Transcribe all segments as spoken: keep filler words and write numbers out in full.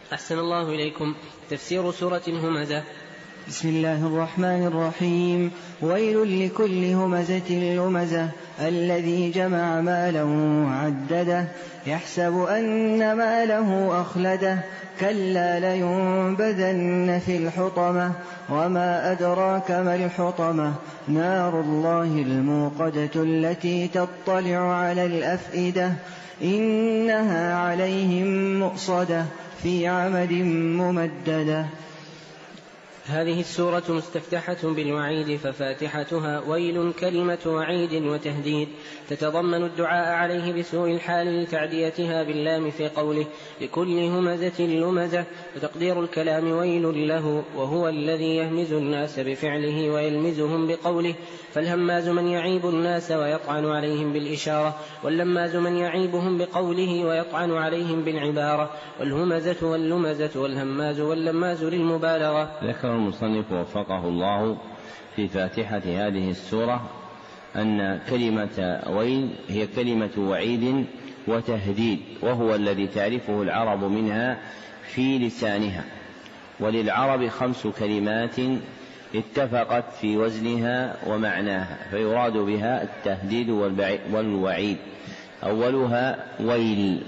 أحسن الله إليكم. تفسير سورة همزة. بسم الله الرحمن الرحيم. ويل لكل همزة لمزة الذي جمع مالا وعدده يحسب أن ماله أخلده كلا لينبذن في الحطمة وما أدراك ما الحطمة نار الله الموقدة التي تطلع على الأفئدة إنها عليهم مؤصدة في عمد ممددة. هذه السورة مستفتحة بالوعيد ففاتحتها ويل كلمة وعيد وتهديد تتضمن الدعاء عليه بسوء الحال لتعديتها باللام في قوله لكل همزة لمزة وتقدير الكلام ويل له وهو الذي يهمز الناس بفعله ويلمزهم بقوله فالهماز من يعيب الناس ويطعن عليهم بالإشارة واللماز من يعيبهم بقوله ويطعن عليهم بالعبارة والهمزة واللمزة والهماز واللماز للمبالغة. ذكر المصنف وفقه الله في فاتحة هذه السورة أن كلمة ويل هي كلمة وعيد وتهديد وهو الذي تعرفه العرب منها في لسانها وللعرب خمس كلمات اتفقت في وزنها ومعناها فيراد بها التهديد والوعيد. أولها ويل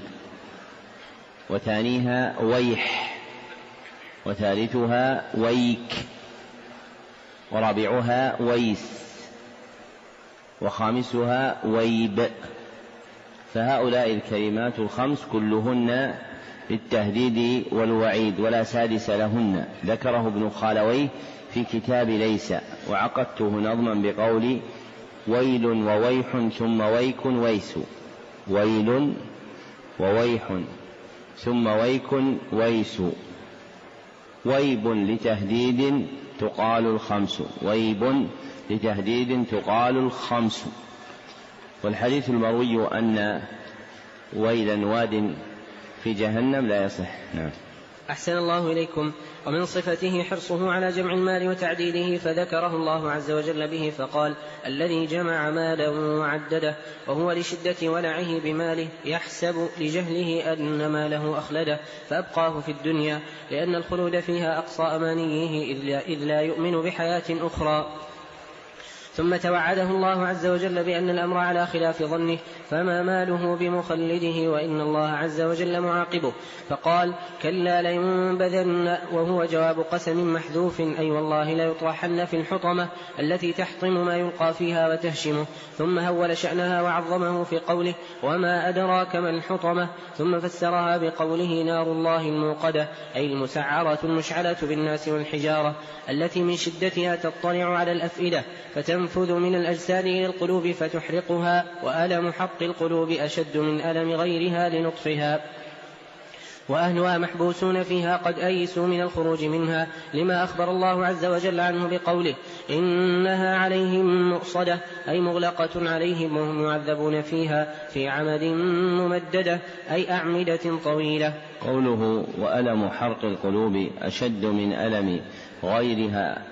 وثانيها ويح وثالثها ويك ورابعها ويس وخامسها ويب. فهؤلاء الكلمات الخمس كلهن للتهديد والوعيد ولا سادس لهن. ذكره ابن خالويه في كتاب ليس وعقدته نظما بقول ويل وويح ثم ويك ويس ويل وويح ثم ويك ويس ويب لتهديد تقال الخمس ويب لتهديد تقال الخمس. والحديث المروي أن ويلا واد في جهنم لا يصح. نعم. أحسن الله إليكم. ومن صفته حرصه على جمع المال وتعديده فذكره الله عز وجل به فقال الذي جمع مالا وعدده وهو لشدة ولعه بماله يحسب لجهله أن ماله أخلده فأبقاه في الدنيا لأن الخلود فيها أقصى أمانيه إذ لا يؤمن بحياة أخرى. ثم توعده الله عز وجل بأن الأمر على خلاف ظنه فما ماله بمخلده وإن الله عز وجل معاقبه فقال كلا لينبذن وهو جواب قسم محذوف أي والله ليطرحن في الحطمة التي تحطم ما يلقى فيها وتهشمه. ثم هول شأنها وعظمه في قوله وما أدراك ما الحطمة ثم فسرها بقوله نار الله الموقدة أي المسعرة المشعلة بالناس والحجارة التي من شدتها تطلع على الأفئدة فتنفذ من الأجساد إلى القلوب فتحرقها وألم حق القلوب أشد من ألم غيرها لنطفها وأهلها محبوسون فيها قد أيسوا من الخروج منها لما أخبر الله عز وجل عنه بقوله إنها عليهم مؤصدة أي مغلقة عليهم وهم يعذبون فيها في عمد ممددة أي أعمدة طويلة. قوله وألم حرق القلوب أشد من ألم غيرها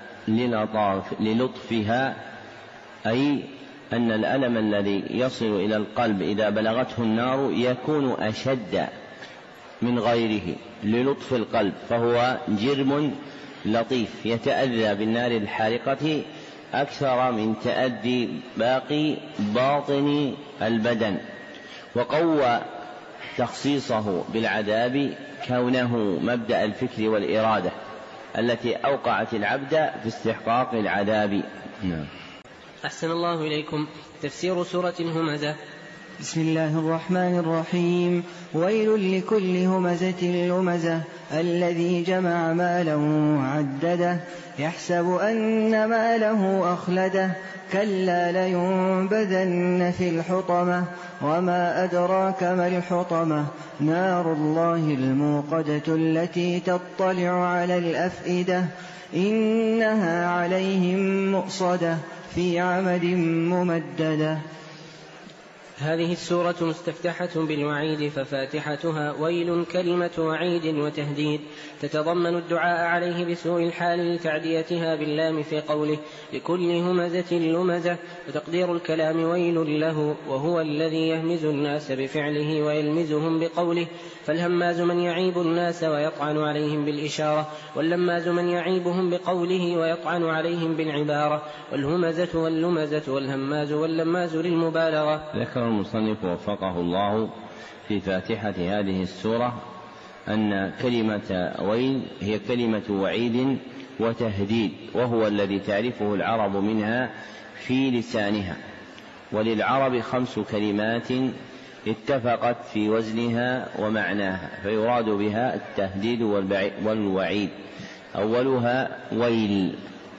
للطفها أي أن الألم الذي يصل إلى القلب إذا بلغته النار يكون أشد من غيره للطف القلب فهو جرم لطيف يتأذى بالنار الحارقة أكثر من تأذي باقي باطن البدن. وقوى تخصيصه بالعذاب كونه مبدأ الفكر والإرادة التي أوقعت العبد في استحقاق العذاب. نعم. أحسن الله إليكم. تفسير سورة همزة. بسم الله الرحمن الرحيم. ويل لكل همزة لمزة الذي جمع مالا وعدده يحسب أن ماله أخلده كلا لينبذن في الحطمة وما أدراك ما الحطمة نار الله الموقدة التي تطلع على الأفئدة إنها عليهم مؤصدة في عمد ممددة. هذه السورة مستفتحة بالوعيد، ففاتحتها ويل كلمة وعيد وتهديد، تتضمن الدعاء عليه بسوء الحال لتعديتها باللام في قوله لكل همزة لمزة، وتقدير الكلام ويل له، وهو الذي يهمز الناس بفعله ويلمزهم بقوله، فالهماز من يعيب الناس ويطعن عليهم بالإشارة، واللماز من يعيبهم بقوله ويطعن عليهم بالعبارة، والهمزة واللمزة والهماز واللماز للمبالغة. ذكر المصنف وفقه الله في فاتحة هذه السورة أن كلمة ويل هي كلمة وعيد وتهديد، وهو الذي تعرفه العرب منها في لسانها، وللعرب خمس كلمات اتفقت في وزنها ومعناها، فيراد بها التهديد والوعيد. أولها ويل،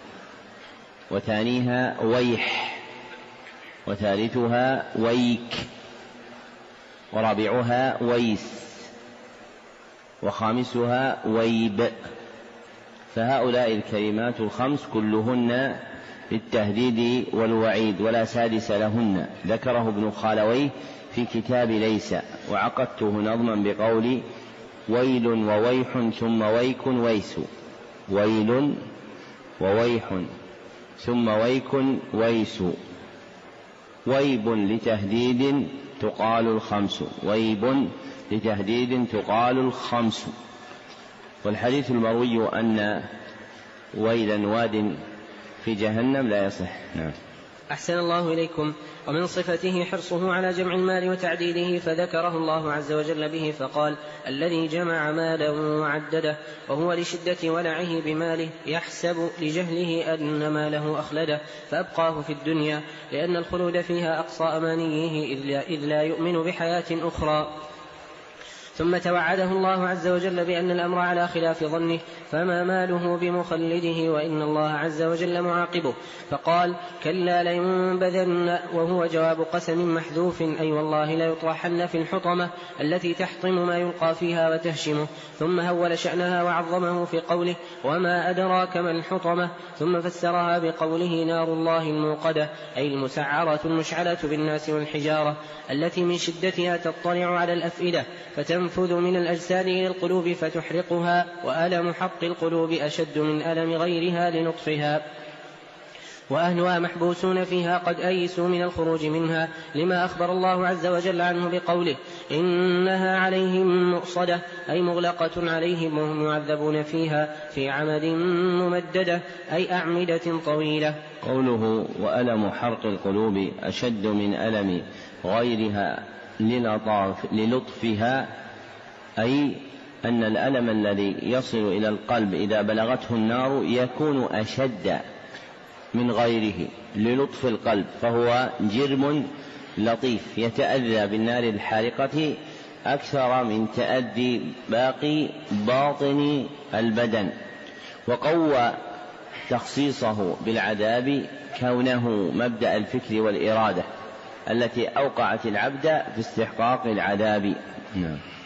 وثانيها ويح، وثالثها ويك، ورابعها ويس، وخامسها ويب. فهؤلاء الكلمات الخمس كلهن للتهديد والوعيد ولا سادس لهن. ذكره ابن خالويه في كتاب ليس، وعقدته نظما بقول ويل وويح ثم ويك ويس، ويل وويح ثم ويك ويس، ويب لتهديد تقال الخمس، ويب لتهديد تقال الخمس. والحديث المروي أن ويلا واد في جهنم لا يصح. نعم. أحسن الله إليكم. ومن صفته حرصه على جمع المال وتعديده، فذكره الله عز وجل به فقال الذي جمع مالا وعدده، وهو لشدة ولعه بماله يحسب لجهله أن ماله أخلده فأبقاه في الدنيا، لأن الخلود فيها أقصى أمانيه إذ لا يؤمن بحياة أخرى. ثم توعده الله عز وجل بأن الأمر على خلاف ظنه، فما ماله بمخلده وإن الله عز وجل معاقبه، فقال كلا لينبذن، وهو جواب قسم محذوف، أي والله ليطرحن في الحطمة التي تحطم ما يلقى فيها وتهشمه. ثم هول شأنها وعظمه في قوله وما أدراك ما الحطمة، ثم فسرها بقوله نار الله الموقدة، أي المسعرة المشعلة بالناس والحجارة، التي من شدتها تطلع على الأفئدة فتنفذ من الأجساد إلى القلوب فتحرقها، وألم حق القلوب أشد من ألم غيرها لنطفها، وأهلها محبوسون فيها قد أيسوا من الخروج منها، لما أخبر الله عز وجل عنه بقوله إنها عليهم مؤصدة، أي مغلقة عليهم وهم يعذبون فيها في عمد ممددة، أي أعمدة طويلة. قوله وألم حرق القلوب أشد من ألم غيرها للطفها، أي أن الألم الذي يصل إلى القلب إذا بلغته النار يكون أشد من غيره للطف القلب، فهو جرم لطيف يتأذى بالنار الحارقة أكثر من تأذي باقي باطن البدن. وقوى تخصيصه بالعذاب كونه مبدأ الفكر والإرادة التي أوقعت العبد في استحقاق العذاب. نعم.